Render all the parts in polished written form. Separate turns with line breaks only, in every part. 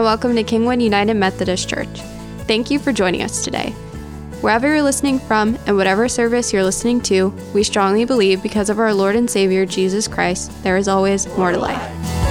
and welcome to Kingwood United Methodist Church. Thank you for joining us today. Wherever you're listening from and whatever service you're listening to, we strongly believe because of our Lord and Savior, Jesus Christ, there is always more to life.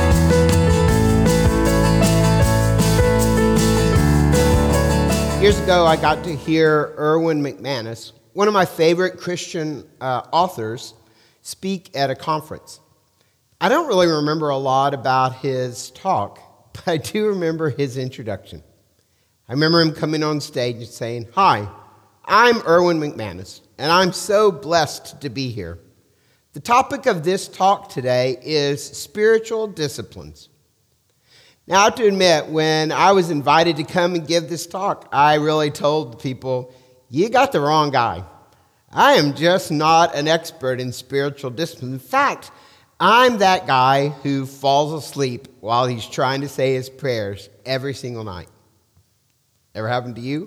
Years ago, I got to hear Erwin McManus, one of my favorite Christian authors, speak at a conference. I don't really remember a lot about his talk, but I do remember his introduction. I remember him coming on stage and saying, "Hi, I'm Erwin McManus, and I'm so blessed to be here. The topic of this talk today is spiritual disciplines." Now, I have to admit, when I was invited to come and give this talk, I really told the people, "You got the wrong guy. I am just not an expert in spiritual discipline. In fact, I'm that guy who falls asleep while he's trying to say his prayers every single night." Ever happened to you?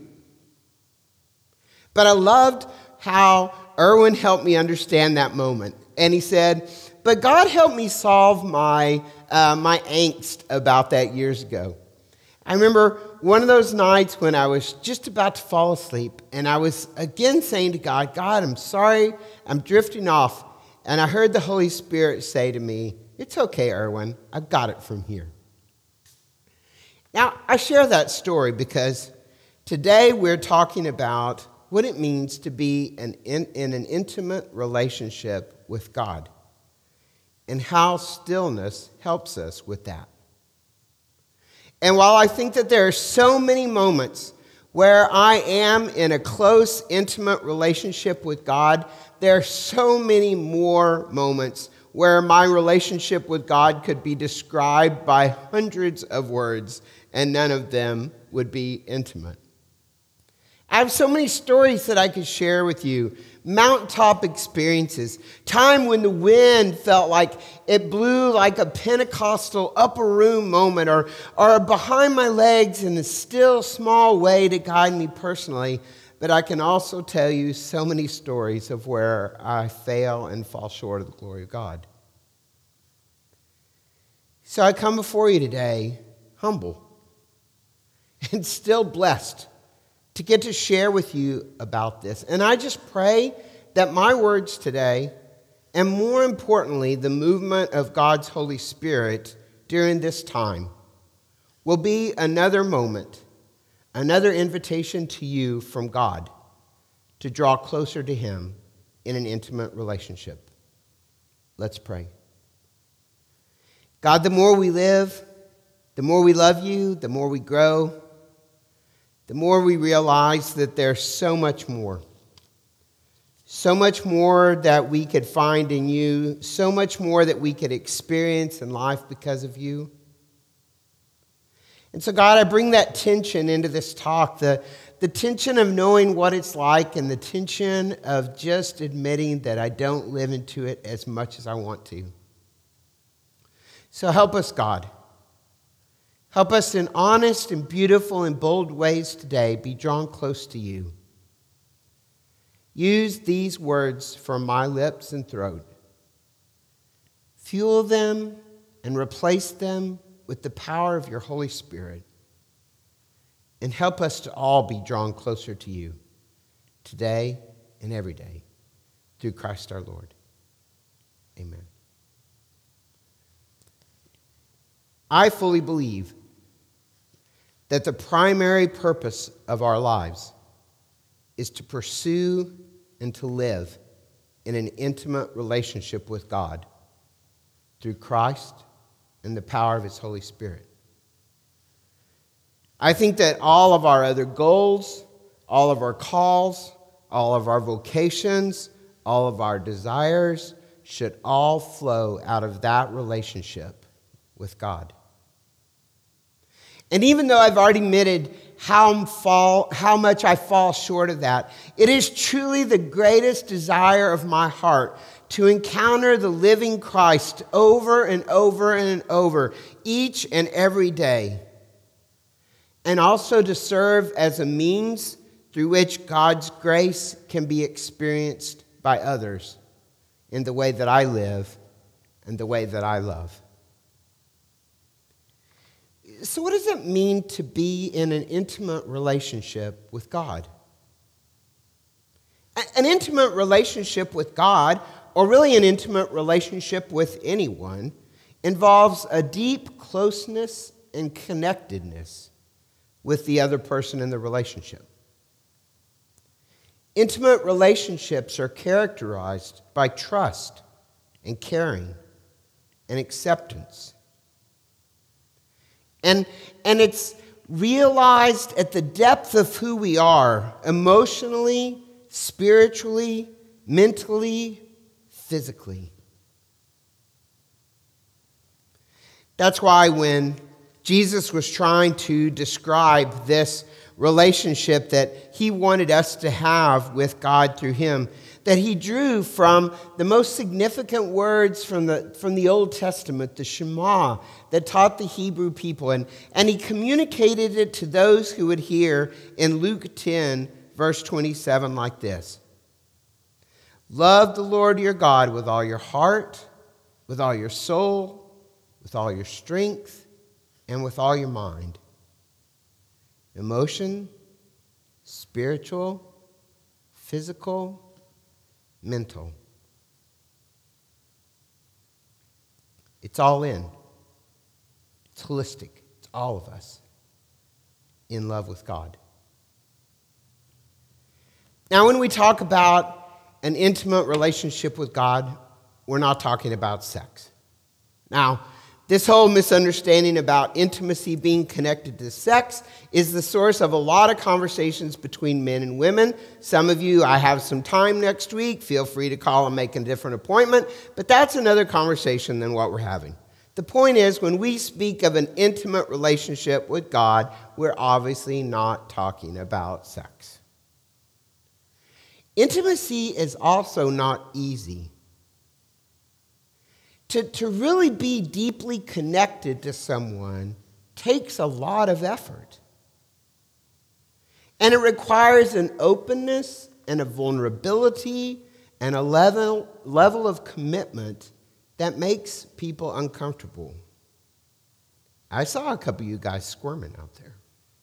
But I loved how Erwin helped me understand that moment. And he said, "But God helped me solve my angst about that years ago." I remember one of those nights when I was just about to fall asleep, and I was again saying to God, "God, I'm sorry, I'm drifting off." And I heard the Holy Spirit say to me, "It's okay, Erwin, I've got it from here." Now, I share that story because today we're talking about what it means to be in an intimate relationship with God and how stillness helps us with that. And while I think that there are so many moments where I am in a close, intimate relationship with God, there are so many more moments where my relationship with God could be described by hundreds of words, and none of them would be intimate. I have so many stories that I could share with you. Mountaintop experiences. Time when the wind felt like it blew like a Pentecostal upper room moment, or behind my legs in a still small way to guide me personally. But I can also tell you so many stories of where I fail and fall short of the glory of God. So I come before you today humble and still blessed to get to share with you about this. And I just pray that my words today, and more importantly, the movement of God's Holy Spirit during this time, will be another moment, another invitation to you from God to draw closer to Him in an intimate relationship. Let's pray. God, the more we live, the more we love you, the more we grow, the more we realize that there's so much more that we could find in you, so much more that we could experience in life because of you. And so, God, I bring that tension into this talk, the tension of knowing what it's like and the tension of just admitting that I don't live into it as much as I want to. So help us, God. Help us in honest and beautiful and bold ways today be drawn close to you. Use these words from my lips and throat. Fuel them and replace them with the power of your Holy Spirit. And help us to all be drawn closer to you today and every day through Christ our Lord. Amen. I fully believe that the primary purpose of our lives is to pursue and to live in an intimate relationship with God through Christ and the power of His Holy Spirit. I think that all of our other goals, all of our calls, all of our vocations, all of our desires should all flow out of that relationship with God. And even though I've already admitted how much I fall short of that, it is truly the greatest desire of my heart to encounter the living Christ over and over and over each and every day, and also to serve as a means through which God's grace can be experienced by others in the way that I live and the way that I love. So what does it mean to be in an intimate relationship with God? An intimate relationship with God, or really an intimate relationship with anyone, involves a deep closeness and connectedness with the other person in the relationship. Intimate relationships are characterized by trust and caring and acceptance. And it's realized at the depth of who we are, emotionally, spiritually, mentally, physically. That's why when Jesus was trying to describe this relationship that he wanted us to have with God through him, that he drew from the most significant words from the Old Testament, the Shema, that taught the Hebrew people. And he communicated it to those who would hear in Luke 10, verse 27, like this. Love the Lord your God with all your heart, with all your soul, with all your strength, and with all your mind. Emotion, spiritual, physical, mental. It's all in. It's holistic. It's all of us in love with God. Now, when we talk about an intimate relationship with God, we're not talking about sex. Now, this whole misunderstanding about intimacy being connected to sex is the source of a lot of conversations between men and women. Some of you, I have some time next week. Feel free to call and make a different appointment. But that's another conversation than what we're having. The point is, when we speak of an intimate relationship with God, we're obviously not talking about sex. Intimacy is also not easy. To really be deeply connected to someone takes a lot of effort. And it requires an openness and a vulnerability and a level of commitment that makes people uncomfortable. I saw a couple of you guys squirming out there.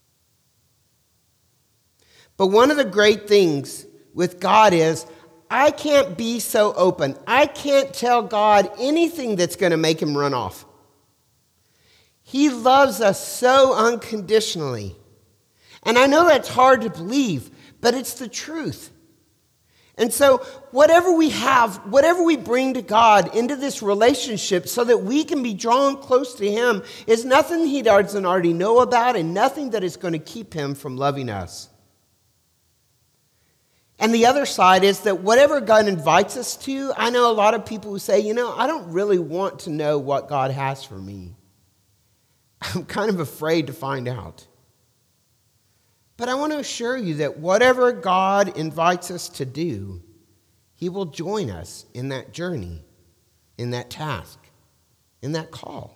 But one of the great things with God is, I can't be so open. I can't tell God anything that's going to make him run off. He loves us so unconditionally. And I know that's hard to believe, but it's the truth. And so whatever we have, whatever we bring to God into this relationship so that we can be drawn close to him is nothing he doesn't already know about and nothing that is going to keep him from loving us. And the other side is that whatever God invites us to, I know a lot of people who say, I don't really want to know what God has for me. I'm kind of afraid to find out. But I want to assure you that whatever God invites us to do, he will join us in that journey, in that task, in that call.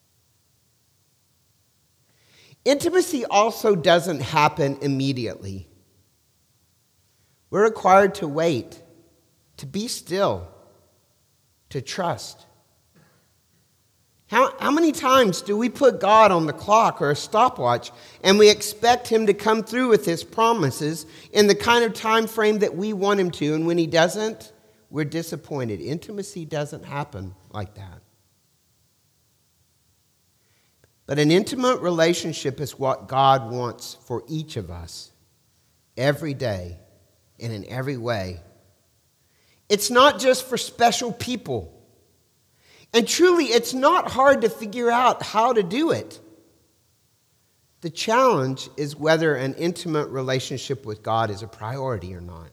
Intimacy also doesn't happen immediately. We're required to wait, to be still, to trust. How many times do we put God on the clock or a stopwatch and we expect him to come through with his promises in the kind of time frame that we want him to, and when he doesn't, we're disappointed? Intimacy doesn't happen like that. But an intimate relationship is what God wants for each of us every day. And in every way. It's not just for special people. And truly, it's not hard to figure out how to do it. The challenge is whether an intimate relationship with God is a priority or not.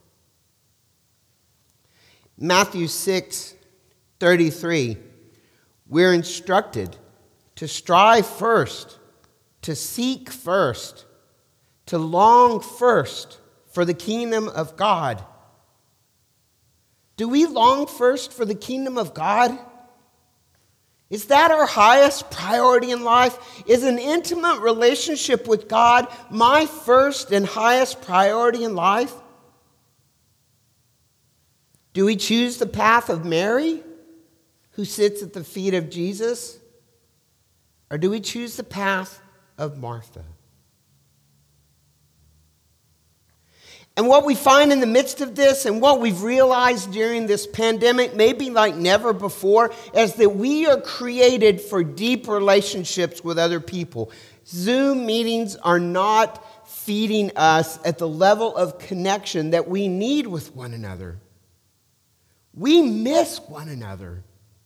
Matthew 6:33, we're instructed to strive first, to seek first, to long first for the kingdom of God. Do we long first for the kingdom of God? Is that our highest priority in life? Is an intimate relationship with God my first and highest priority in life? Do we choose the path of Mary, who sits at the feet of Jesus? Or do we choose the path of Martha. And what we find in the midst of this and what we've realized during this pandemic, maybe like never before, is that we are created for deep relationships with other people. Zoom meetings are not feeding us at the level of connection that we need with one another. We miss one another.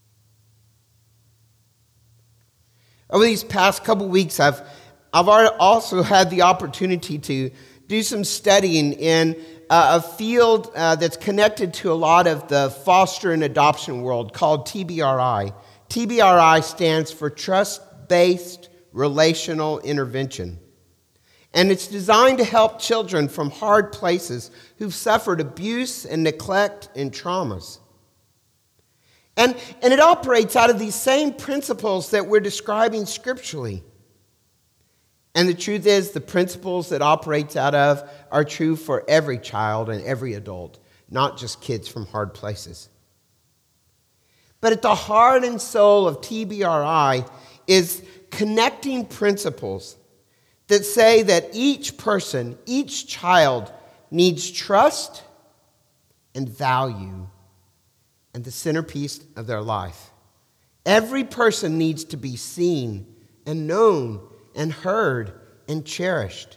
Over these past couple weeks, I've also had the opportunity to do some studying in a field that's connected to a lot of the foster and adoption world called TBRI. TBRI stands for Trust-Based Relational Intervention. And it's designed to help children from hard places who've suffered abuse and neglect and traumas. And it operates out of these same principles that we're describing scripturally. And the truth is, the principles that operates out of are true for every child and every adult, not just kids from hard places. But at the heart and soul of TBRI is connecting principles that say that each person, each child needs trust and value and the centerpiece of their life. Every person needs to be seen and known and heard and cherished.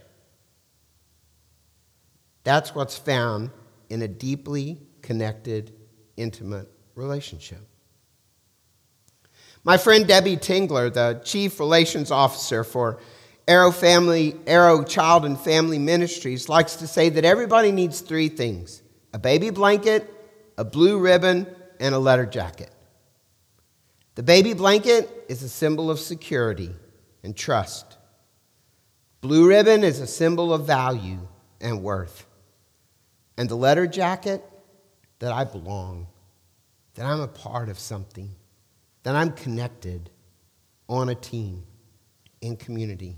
That's what's found in a deeply connected, intimate relationship. My friend Debbie Tingler, the Chief Relations Officer for Arrow Child and Family Ministries, likes to say that everybody needs three things: a baby blanket, a blue ribbon, and a letter jacket. The baby blanket is a symbol of security and trust. Blue ribbon is a symbol of value and worth. And the letter jacket, that I belong, that I'm a part of something, that I'm connected on a team, in community.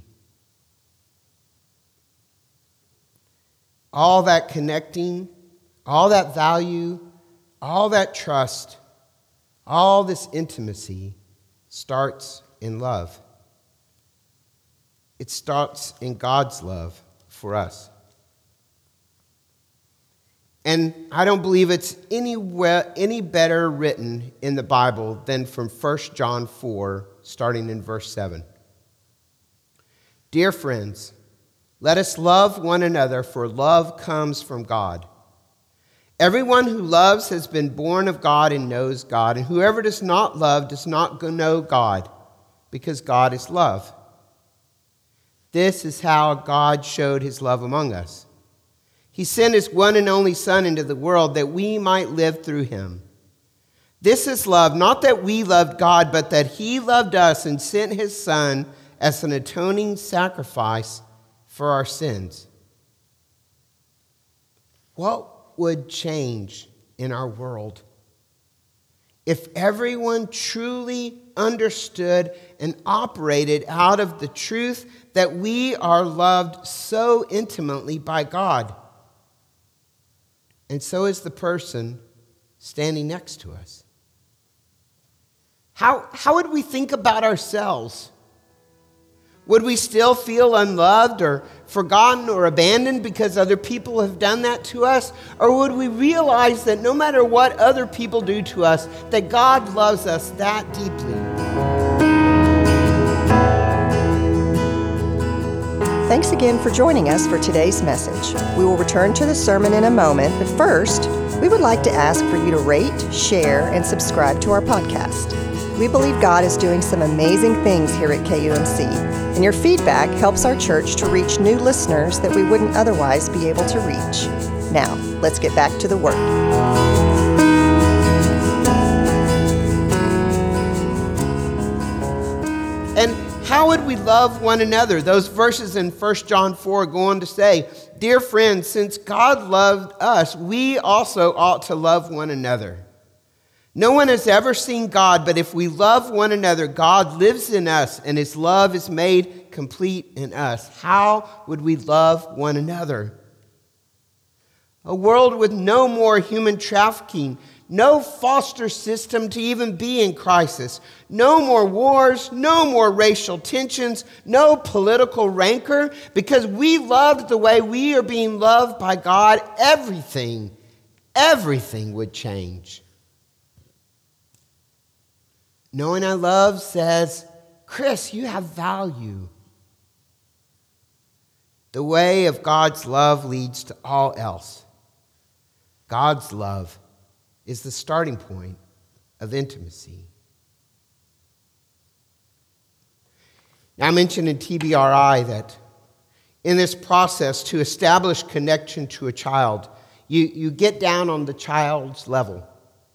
All that connecting, all that value, all that trust, all this intimacy starts in love. It starts in God's love for us. And I don't believe it's any better written in the Bible than from 1 John 4, starting in verse 7. Dear friends, let us love one another, for love comes from God. Everyone who loves has been born of God and knows God, and whoever does not love does not know God, because God is love. This is how God showed his love among us. He sent his one and only Son into the world that we might live through him. This is love, not that we loved God, but that he loved us and sent his Son as an atoning sacrifice for our sins. What would change in our world if everyone truly understood and operated out of the truth that we are loved so intimately by God? And so is the person standing next to us. How would we think about ourselves? Would we still feel unloved or forgotten or abandoned because other people have done that to us? Or would we realize that no matter what other people do to us, that God loves us that deeply?
Thanks again for joining us for today's message. We will return to the sermon in a moment, but first, we would like to ask for you to rate, share, and subscribe to our podcast. We believe God is doing some amazing things here at KUMC, and your feedback helps our church to reach new listeners that we wouldn't otherwise be able to reach. Now, let's get back to the Word.
And how would we love one another? Those verses in 1 John 4 go on to say, dear friends, since God loved us, we also ought to love one another. No one has ever seen God, but if we love one another, God lives in us, and his love is made complete in us. How would we love one another? A world with no more human trafficking, no foster system to even be in crisis, no more wars, no more racial tensions, no political rancor, because we loved the way we are being loved by God, everything would change. Knowing I love says, Chris, you have value. The way of God's love leads to all else. God's love is the starting point of intimacy. Now, I mentioned in TBRI that in this process to establish connection to a child, you get down on the child's level.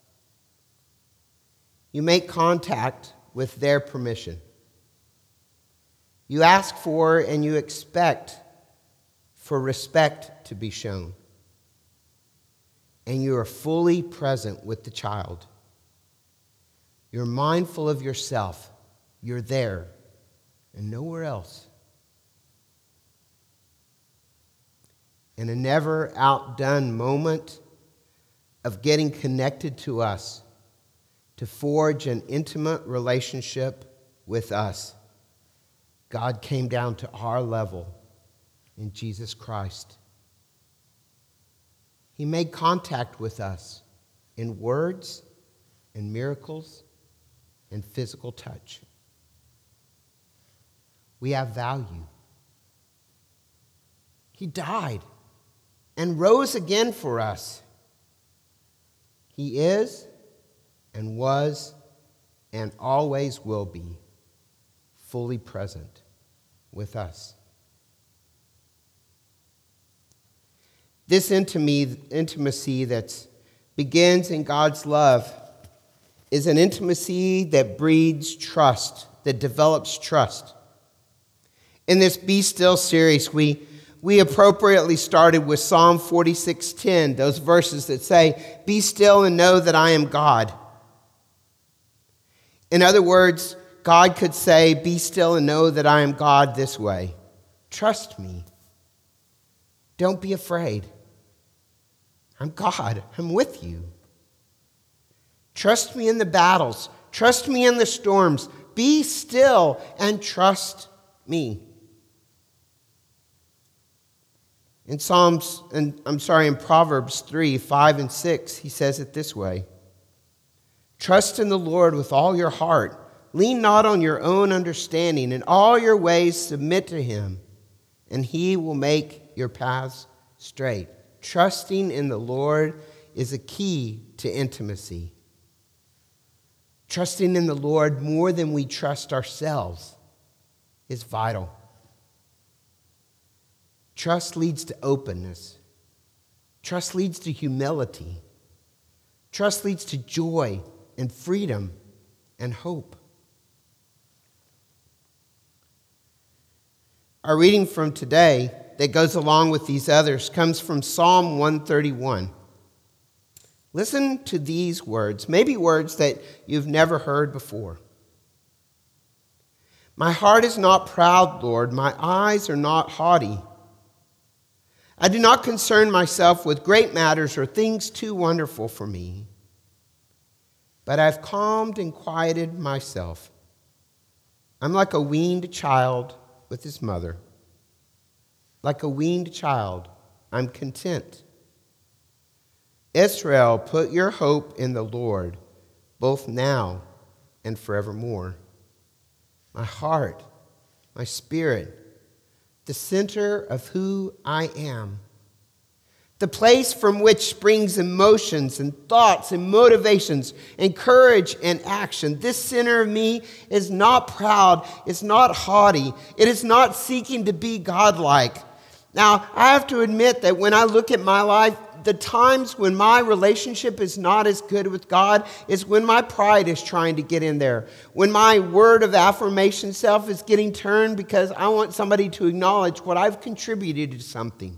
You make contact with their permission. You ask for and you expect for respect to be shown. And you are fully present with the child. You're mindful of yourself. You're there and nowhere else. In a never outdone moment of getting connected to us, to forge an intimate relationship with us, God came down to our level in Jesus Christ. He made contact with us in words and miracles and physical touch. We have value. He died and rose again for us. He is and was and always will be fully present with us. This intimacy that begins in God's love is an intimacy that breeds trust, that develops trust. In this Be Still series, we appropriately started with Psalm 46:10, those verses that say, "Be still and know that I am God." In other words, God could say, "Be still and know that I am God" this way. Trust me. Don't be afraid. I'm God. I'm with you. Trust me in the battles. Trust me in the storms. Be still and trust me. In Proverbs 3, 5 and 6, he says it this way. Trust in the Lord with all your heart. Lean not on your own understanding. In all your ways submit to him, and he will make your paths straight. Trusting in the Lord is a key to intimacy. Trusting in the Lord more than we trust ourselves is vital. Trust leads to openness. Trust leads to humility. Trust leads to joy and freedom and hope. Our reading from today that goes along with these others comes from Psalm 131. Listen to these words, maybe words that you've never heard before. My heart is not proud, Lord. My eyes are not haughty. I do not concern myself with great matters or things too wonderful for me. But I've calmed and quieted myself. I'm like a weaned child with his mother. Like a weaned child, I'm content. Israel, put your hope in the Lord, both now and forevermore. My heart, my spirit, the center of who I am, the place from which springs emotions and thoughts and motivations and courage and action. This center of me is not proud, it's not haughty, it is not seeking to be godlike. Now, I have to admit that when I look at my life, the times when my relationship is not as good with God is when my pride is trying to get in there. When my word of affirmation self is getting turned because I want somebody to acknowledge what I've contributed to something.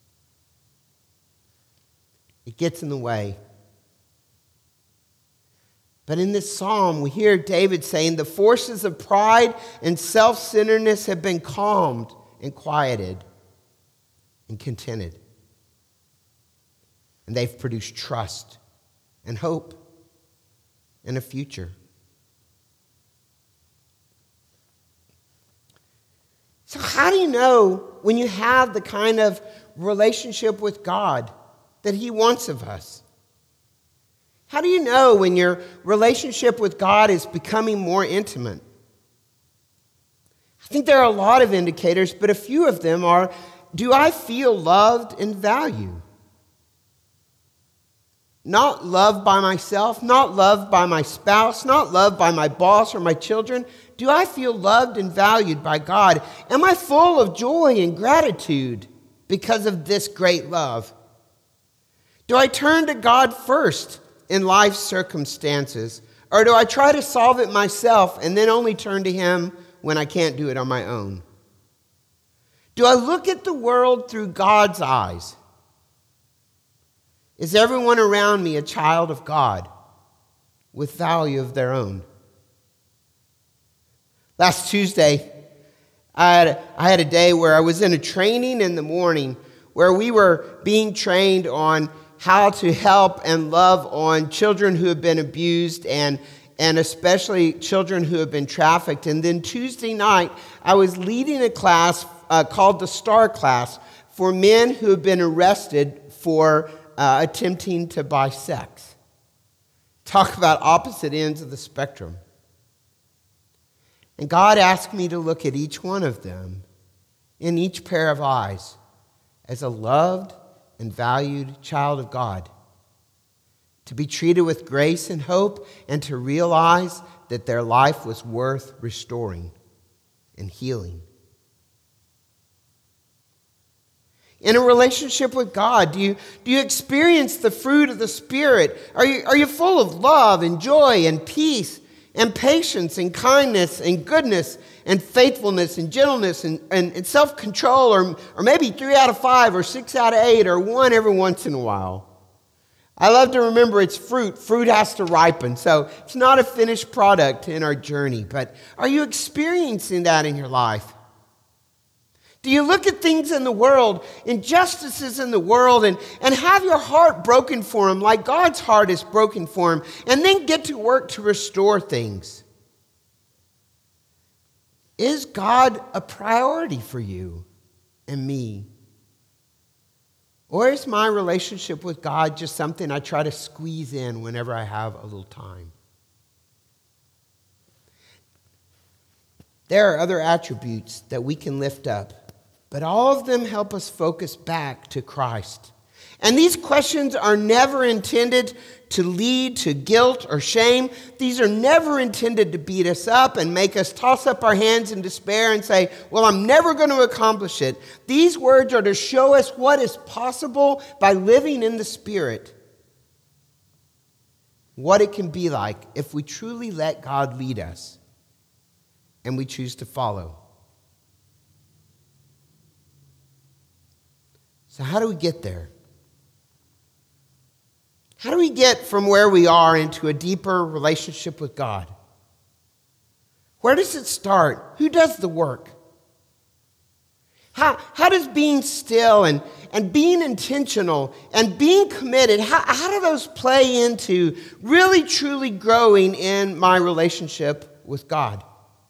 It gets in the way. But in this psalm, we hear David saying, the forces of pride and self-centeredness have been calmed and quieted and contented. And they've produced trust and hope and a future. So how do you know when you have the kind of relationship with God that He wants of us? How do you know when your relationship with God is becoming more intimate? I think there are a lot of indicators, but a few of them are, do I feel loved and valued? Not loved by myself, not loved by my spouse, not loved by my boss or my children. Do I feel loved and valued by God? Am I full of joy and gratitude because of this great love? Do I turn to God first in life's circumstances? Or do I try to solve it myself and then only turn to Him when I can't do it on my own? Do I look at the world through God's eyes? Is everyone around me a child of God with value of their own? Last Tuesday, I had a day where I was in a training in the morning where we were being trained on how to help and love on children who have been abused and especially children who have been trafficked. And then Tuesday night, I was leading a class called the STAR class for men who have been arrested for attempting to buy sex. Talk about opposite ends of the spectrum. And God asked me to look at each one of them in each pair of eyes as a loved and valued child of God, to be treated with grace and hope, and to realize that their life was worth restoring and healing. In a relationship with God, do you experience the fruit of the Spirit? Are you full of love and joy and peace and patience and kindness and goodness and faithfulness and gentleness and self-control, or maybe 3 out of 5 or 6 out of 8 or 1 every once in a while? I love to remember it's fruit. Fruit has to ripen, so it's not a finished product in our journey. But are you experiencing that in your life? Do you look at things in the world, injustices in the world, and have your heart broken for them like God's heart is broken for him, and then get to work to restore things? Is God a priority for you and me? Or is my relationship with God just something I try to squeeze in whenever I have a little time? There are other attributes that we can lift up, but all of them help us focus back to Christ. And these questions are never intended to lead to guilt or shame. These are never intended to beat us up and make us toss up our hands in despair and say, well, I'm never going to accomplish it. These words are to show us what is possible by living in the Spirit. What it can be like if we truly let God lead us and we choose to follow. So how do we get there? How do we get from where we are into a deeper relationship with God? Where does it start? Who does the work? How does being still and being intentional and being committed, how do those play into really truly growing in my relationship with God?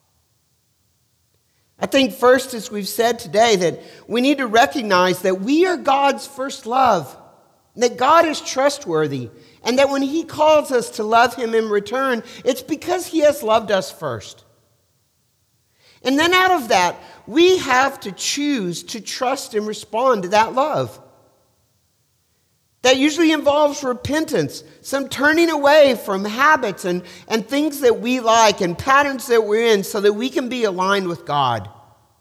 I think first, as we've said today, that we need to recognize that we are God's first love, that God is trustworthy, and that when he calls us to love him in return, it's because he has loved us first. And then out of that, we have to choose to trust and respond to that love. That usually involves repentance, some turning away from habits and things that we like and patterns that we're in so that we can be aligned with God.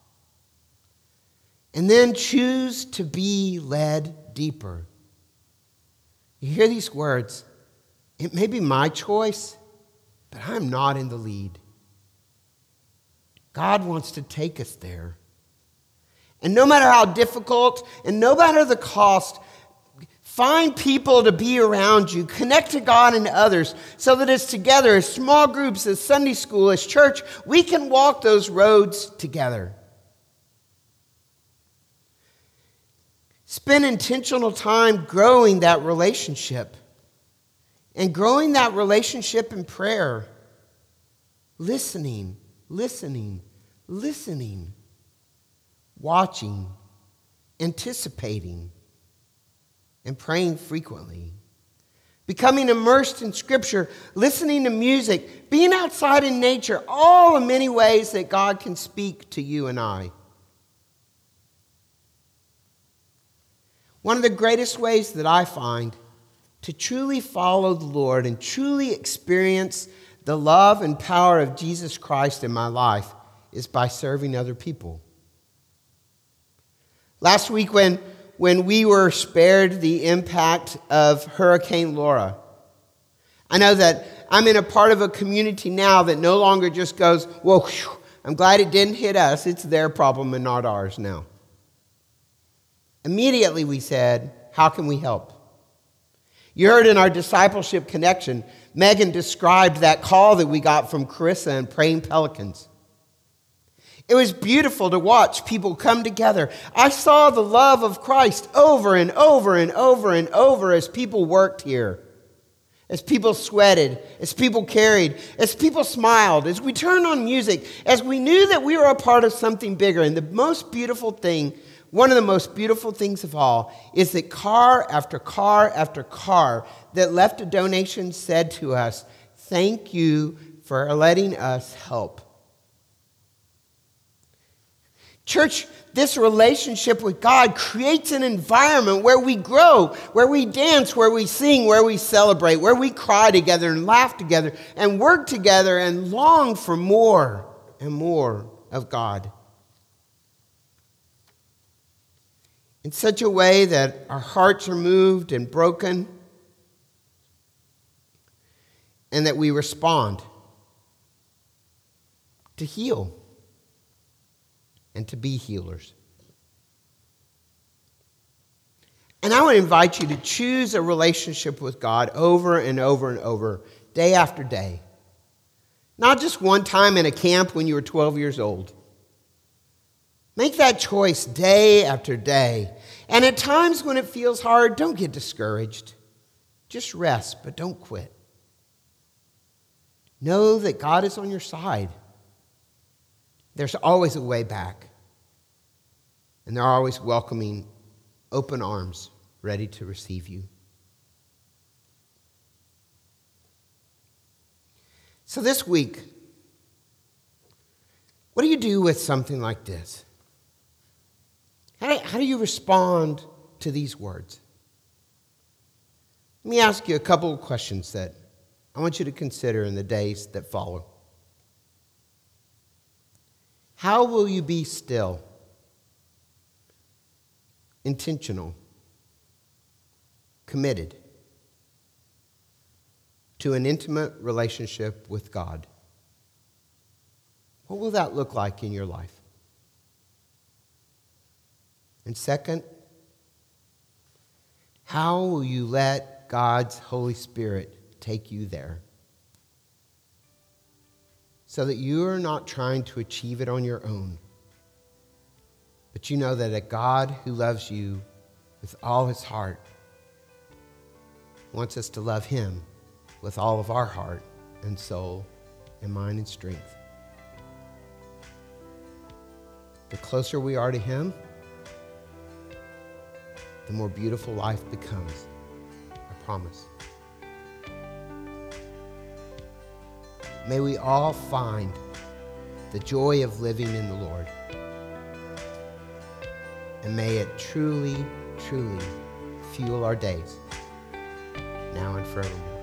And then choose to be led deeper. You hear these words, it may be my choice, but I'm not in the lead. God wants to take us there. And no matter how difficult and no matter the cost, find people to be around you. Connect to God and others so that as together, as small groups, as Sunday school, as church, we can walk those roads together. Spend intentional time growing that relationship. And growing that relationship in prayer. Listening. Watching. Anticipating. And praying frequently. Becoming immersed in Scripture, listening to music, being outside in nature, all the many ways that God can speak to you and I. One of the greatest ways that I find to truly follow the Lord and truly experience the love and power of Jesus Christ in my life is by serving other people. Last week when we were spared the impact of Hurricane Laura, I know that I'm in a part of a community now that no longer just goes, well, whew, I'm glad it didn't hit us. It's their problem and not ours now. Immediately we said, how can we help? You heard in our discipleship connection, Megan described that call that we got from Carissa and Praying Pelicans. It was beautiful to watch people come together. I saw the love of Christ over and over and over and over as people worked here, as people sweated, as people carried, as people smiled, as we turned on music, as we knew that we were a part of something bigger. And the most beautiful thing, one of the most beautiful things of all, is that car after car after car that left a donation said to us, thank you for letting us help. Church, this relationship with God creates an environment where we grow, where we dance, where we sing, where we celebrate, where we cry together and laugh together and work together and long for more and more of God. In such a way that our hearts are moved and broken and that we respond to heal and to be healers. And I would invite you to choose a relationship with God over and over and over, day after day. Not just one time in a camp when you were 12 years old. Make that choice day after day. And at times when it feels hard, don't get discouraged. Just rest, but don't quit. Know that God is on your side. There's always a way back. And they're always welcoming open arms, ready to receive you. So this week, what do you do with something like this? How do you respond to these words? Let me ask you a couple of questions that I want you to consider in the days that follow. How will you be still, intentional, committed to an intimate relationship with God? What will that look like in your life? And second, how will you let God's Holy Spirit take you there? So that you are not trying to achieve it on your own, but you know that a God who loves you with all his heart wants us to love him with all of our heart and soul and mind and strength. The closer we are to him, the more beautiful life becomes. I promise. May we all find the joy of living in the Lord. And may it truly, truly fuel our days, now and forevermore.